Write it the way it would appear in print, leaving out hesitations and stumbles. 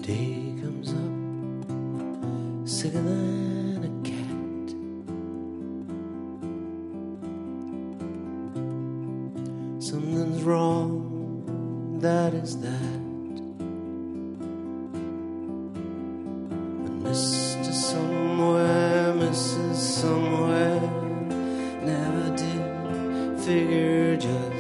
Day comes up, sicker than a cat. Something's wrong, that is that. And Mr. Somewhere, Mrs. Somewhere never did figure just